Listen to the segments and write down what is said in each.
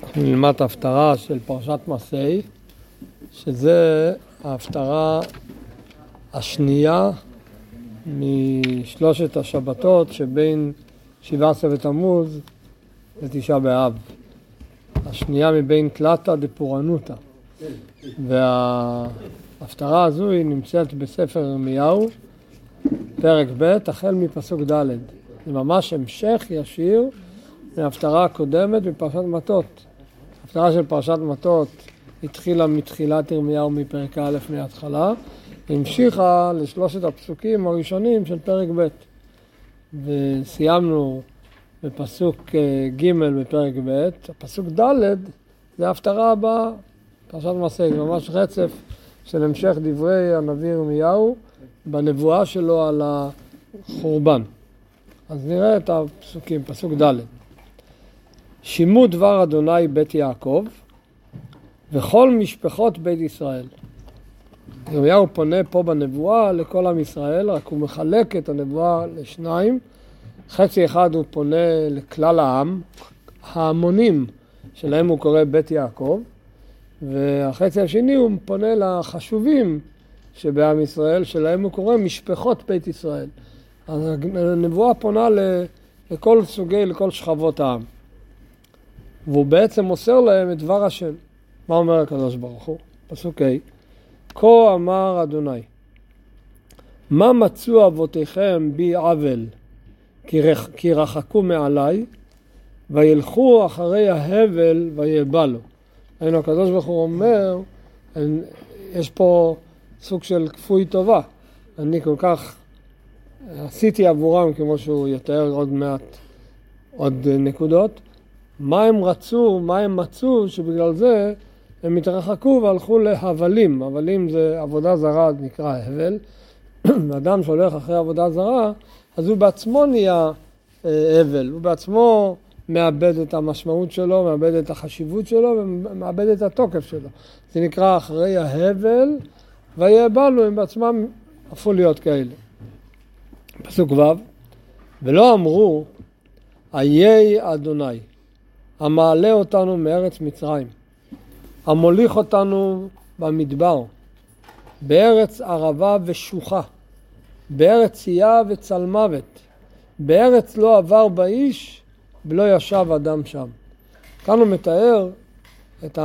נלמד ההפטרה של פרשת מסעי, שזה ההפטרה השנייה משלושת השבתות שבין 17 בתמוז ותשעה באב. השנייה מבין תלתא דפורענותא. וההפטרה הזו היא נמצאת בספר ירמיהו, פרק ב', החל מפסוק ד'. זה ממש המשך ישיר מההפטרה הקודמת בפרשת מטות. ההפטרה של פרשת מטות התחילה מתחילת ירמיהו מפרק א' מההתחלה, המשיכה לשלושת הפסוקים הראשונים של פרק ב'. וסיימנו בפסוק ג' בפרק ב', הפסוק ד' זה ההפטרה הבאה, פרשת מסעי, זה ממש רצף של המשך דברי הנביא ירמיהו בנבואה שלו על החורבן. אז נראה את הפסוקים, פסוק ד'. שימו דבר אדוני בית יעקב וכל משפחות בית ישראל. ירמיהו פונה פה בנבואה לכל עם ישראל, רק הוא מחלק את הנבואה לשניים. חצי אחד הוא פונה לכלל העם, ההמונים שלהם הוא קורא בית יעקב, והחצי השני הוא פונה לחשובים שבעם ישראל, שלהם הוא קורא משפחות בית ישראל. אז הנבואה פונה לכל סוגי, לכל שכבות העם. והוא בעצם מוסר להם את דבר השם. מה אומר הקדוש ברוך הוא? פסוק ה': כה אמר אדוני, מה מצאו אבותיכם בי עוול, כי רחקו מעלי, וילכו אחרי ההבל ויבלו. היינו, הקדוש ברוך הוא אומר, יש פה סוג של כפוי טובה. אני כל כך עשיתי עבורם, כמו שהוא יתאר עוד מעט, עוד נקודות. מה הם רצו, מה הם מצאו, שבגלל זה הם התרחקו והלכו להבלים. הבלים זה עבודה זרה, נקרא הבל. ואדם שהולך אחרי עבודה זרה, אז הוא בעצמו נהיה הבל. הוא בעצמו מאבד את המשמעות שלו, מאבד את החשיבות שלו, ומאבד את התוקף שלו. זה נקרא אחרי ההבל, ויבלו, הם בעצמם הפכו להיות כאלה. פסוק ו': ולא אמרו, איי אדוני, המעלה אותנו מארץ מצרים, המוליך אותנו במדבר, בארץ ערבה ושוחה, בארץ צייה וצלמוות, בארץ לא עבר באיש, ולא ישב אדם שם. כאן הוא מתאר את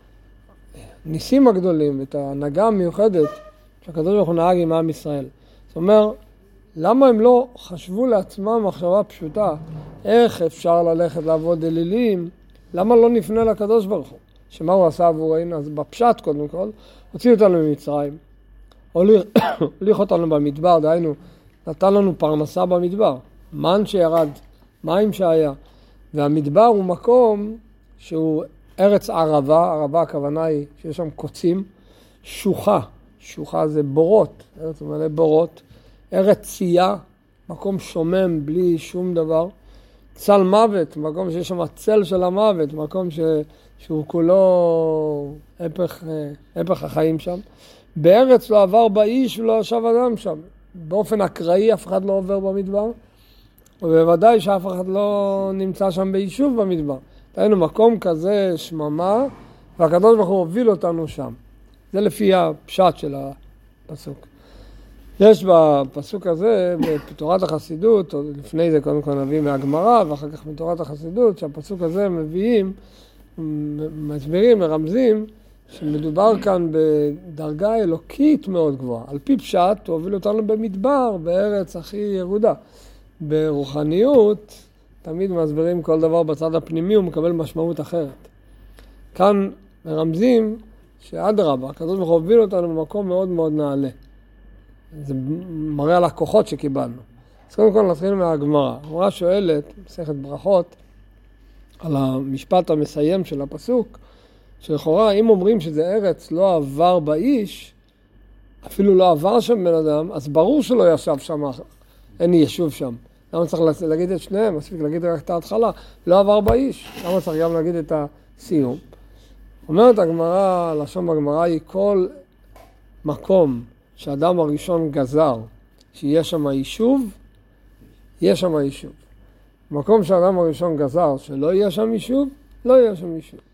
הניסים הגדולים, את ההנהגה המיוחדת שהקדוש ברוך הוא נהג עם עם ישראל. זאת אומרת, למה הם לא חשבו לעצמם מחשבה פשוטה, איך אפשר ללכת לעבוד אלילים? למה לא נפנה לקדוש ברוך הוא? שמה הוא עשה עבורנו? אז בפשט קודם כל, הוציא אותנו ממצרים, הוליך אותנו במדבר, דהיינו, נתן לנו פרנסה במדבר, מן שירד, מים שהיה, והמדבר הוא מקום שהוא ארץ ערבה, ערבה הכוונה היא שיש שם קוצים, שוחה, שוחה זה בורות, ארץ מלא בורות, ארץ צייה, מקום שומם בלי שום דבר, צל מוות, מקום שיש שם הצל של המוות, מקום שהוא כולו הפך החיים שם. בארץ לא עבר באיש ולא ישב אדם שם. באופן אקראי אף אחד לא עובר במדבר, ובוודאי שאף אחד לא נמצא שם ביישוב במדבר. היינו מקום כזה שממה, והקדוש ברוך הוא הוביל אותנו שם. זה לפי הפשט של הפסוק. יש בפסוק הזה, בתורת החסידות, או לפני זה קודם כל נביא מהגמרא, ואחר כך בתורת החסידות, שהפסוק הזה מביאים, מסבירים, מרמזים, שמדובר כאן בדרגה אלוקית מאוד גבוהה. על פי פשט, הוא הוביל אותנו במדבר, בארץ הכי ירודה. ברוחניות, תמיד מסבירים כל דבר בצד הפנימי, הוא מקבל משמעות אחרת. כאן מרמזים שאדרבה, הקדוש ברוך הוא הוביל אותנו במקום מאוד מאוד נעלה. זה מראה על הכוחות שקיבלנו. אז קודם כל נתחיל מהגמרא. הגמרא שואלת, מסכת ברכות, על המשפט המסיים של הפסוק, שלכאורה אם אומרים שזה ארץ לא עבר באיש, אפילו לא עבר שם בן אדם, אז ברור שלא ישב שם, אין יישוב שם. למה צריך להגיד את שניהם? מספיק להגיד רק את ההתחלה. לא עבר באיש. למה צריך גם להגיד את הסיום? אומרת הגמרא, לשון בגמרא היא כל מקום שהאדם הראשון גזר שיהיה שם יישוב, יהיה שם יישוב. מקום שהאדם הראשון גזר שלא יהיה שם יישוב, לא יהיה שם יישוב.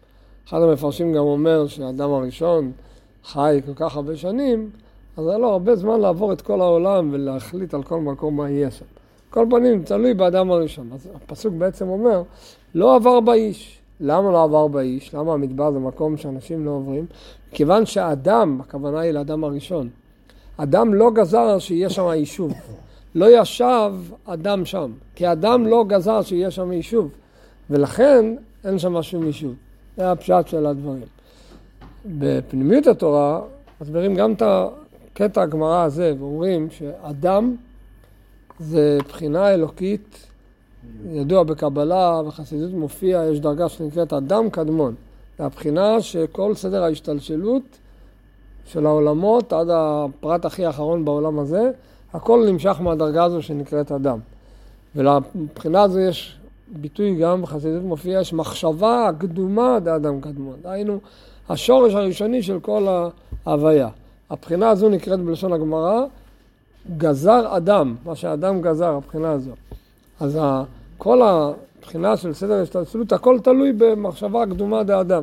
אחד המפרשים גם אומר שהאדם הראשון חי כל כך הרבה שנים, אז היה לו הרבה זמן לעבור את כל העולם ולהחליט על כל מקום מה יהיה שם. כל פנים, תלוי באדם הראשון. אז הפסוק בעצם אומר, לא עבר באיש. למה לא עבר באיש? למה המדבר זה מקום שאנשים לא עוברים? כיוון שהאדם, הכוונה היא לאדם הראשון, אדם לא גזר שיהיה שם יישוב. לא ישב אדם שם, כי אדם לא גזר שיהיה שם יישוב. ולכן אין שם שום יישוב. זה הפשט של הדברים. בפנימיות התורה, מסבירים גם את הקטע הגמרא הזה, ואומרים שאדם זה בחינה אלוקית, ידוע בקבלה, בחסידות מופיע, יש דרגה שנקראת אדם קדמון. זה הבחינה שכל סדר ההשתלשלות של העולמות, עד הפרט הכי האחרון בעולם הזה, הכל נמשך מהדרגה הזו שנקראת אדם. ולבחינה הזו יש ביטוי גם בחסידות מופיע, יש מחשבה קדומה לאדם קדמון. דהיינו, השורש הראשוני של כל ההוויה. הבחינה הזו נקראת בלשון הגמרא, גזר אדם, מה שהאדם גזר, הבחינה הזו. אז כל הבחינה של סדר ההשתלשלות, הכל תלוי במחשבה קדומה לאדם.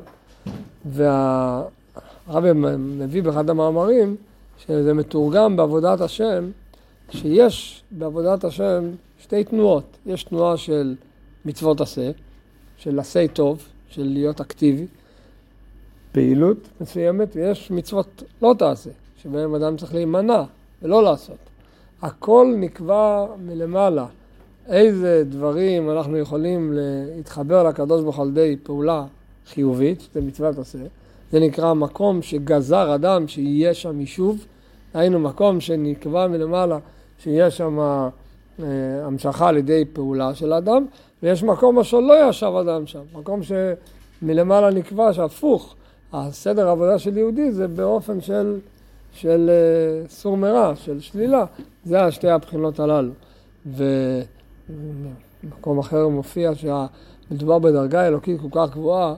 והרבי מביא באחד המאמרים, שזה מתורגם בעבודת השם, שיש בעבודת השם שתי תנועות. יש תנועה של מצוות עשה, של עשה טוב, של להיות אקטיבי, פעילות מסוימת, ויש מצוות לא תעשה, שבהם אדם צריך להימנע ולא לעשות. הכל נקבע מלמעלה. איזה דברים אנחנו יכולים להתחבר לקדוש ברוך הוא על ידי פעולה חיובית, זה מצוות עשה. זה נקרא מקום שגזר אדם שיהיה שם יישוב, היינו מקום שנקבע מלמעלה שיש שם המשכה על ידי פעולה של אדם, ויש מקום אשר לא ישב אדם שם, מקום שמלמעלה נקבע שהפוך, הסדר העבודה של יהודי זה באופן של סור מרע, של שלילה, זה השתי הבחינות הללו. ומקום אחר מופיע שמדובר בדרגה אלוקית כל כך גבוהה,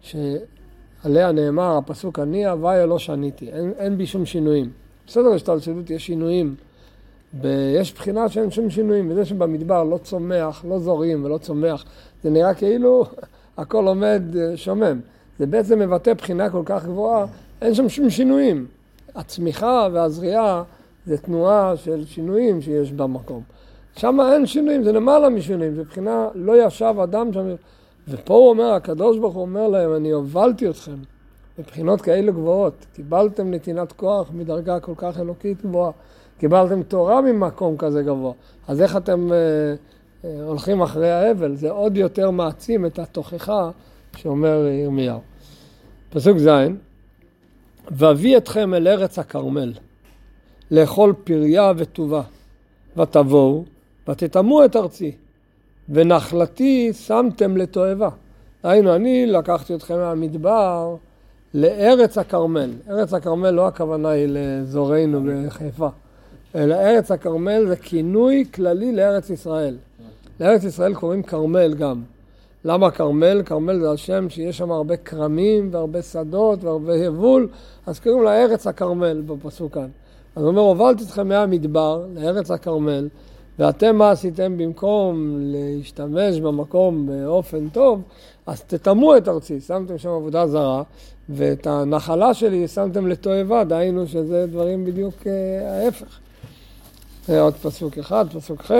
שעליה נאמר הפסוק אני הוויה לא שניתי, אין בי שום שינויים. בסדר השתלשלות יש שינויים, יש בחינה שאין שום שינויים, וזה שבמדבר לא צומח, לא זורים ולא צומח, זה נראה כאילו הכל עומד שומם. זה בעצם מבטא בחינה כל כך גבוהה, אין שם שום שינויים. הצמיחה והזריעה זה תנועה של שינויים שיש במקום. שם אין שינויים, זה למעלה משינויים, זה בחינה לא ישב אדם שם. ופה הוא אומר, הקדוש ברוך הוא אומר להם, אני הובלתי אתכם בבחינות כאלה גבוהות. קיבלתם נתינת כוח מדרגה כל כך אלוקית גבוהה. קיבלתם תורה ממקום כזה גבוה. אז איך אתם הולכים אחרי האבל? זה עוד יותר מעצים את התוכחה שאומר ירמיהו. פסוק ז' ואביא אתכם אל ארץ הכרמל, לאכול פריה וטובה, ותבואו ותטמאו את ארצי, ונחלתי שמתם לתועבה. היינו, אני לקחתי אתכם מהמדבר לארץ הכרמל. ארץ הכרמל לא הכוונה היא לאזורנו בחיפה, אלא ארץ הכרמל זה כינוי כללי לארץ ישראל. לארץ ישראל קוראים כרמל גם. למה כרמל? כרמל זה השם שיש שם הרבה קרמים והרבה שדות והרבה יבול, אז קוראים לה ארץ הכרמל בפסוק כאן. אז הוא אומר, הובלתי אתכם מהמדבר לארץ הכרמל, ואתם מה עשיתם במקום להשתמש במקום באופן טוב, אז תטמאו את ארצי, שמתם שם עבודה זרה, ואת הנחלה שלי שמתם לתועבה, דהיינו שזה דברים בדיוק ההפך. זה עוד פסוק אחד, פסוק ח'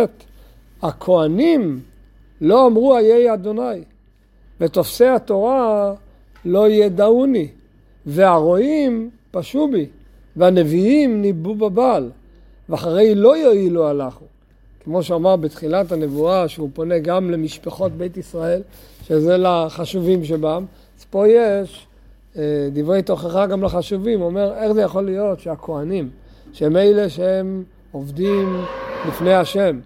הכהנים לא אמרו איי אדוני, ותופסי התורה לא ידעוני, והרועים פשו בי, והנביאים ניבאו בבעל, ואחרי לא יועילו הלכו. כמו שאמר בתחילת הנבואה, שהוא פונה גם למשפחות בית ישראל, שזה לחשובים שבם, אז פה יש דברי תוכחה גם לחשובים, הוא אומר, איך זה יכול להיות שהכהנים, שהם אלה שהם עובדים לפני השם,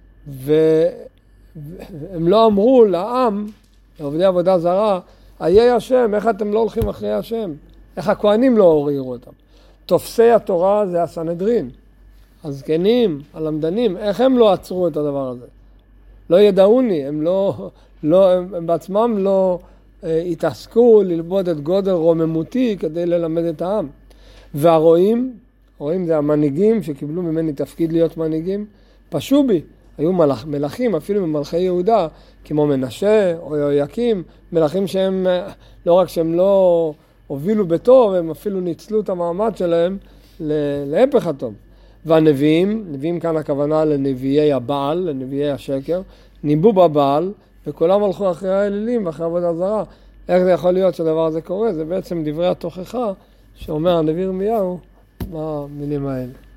והם לא אמרו לעם, לעובדי עבודה זרה, איי השם, איך אתם לא הולכים אחרי השם? איך הכהנים לא עוררו אותם? תופסי התורה זה הסנהדרין, הזקנים, הלמדנים, איך הם לא עצרו את הדבר הזה? לא ידעוני, הם בעצמם לא התעסקו ללמוד את גודל רוממותי כדי ללמד את העם. והרועים, רואים זה המנהיגים שקיבלו ממני תפקיד להיות מנהיגים, פשו בי. היו מלכים, אפילו ממלכי יהודה, כמו מנשה או יהויקים, מלכים שהם לא רק שהם לא הובילו בטוב, הם אפילו ניצלו את המעמד שלהם להפך הטוב. והנביאים, נביאים כאן הכוונה לנביאי הבעל, לנביאי השקר, ניבאו בבעל, וכולם הלכו אחרי האלילים ואחרי עבודה זרה. איך זה יכול להיות שהדבר הזה קורה? זה בעצם דברי התוכחה שאומר הנביא ירמיהו במילים האלה.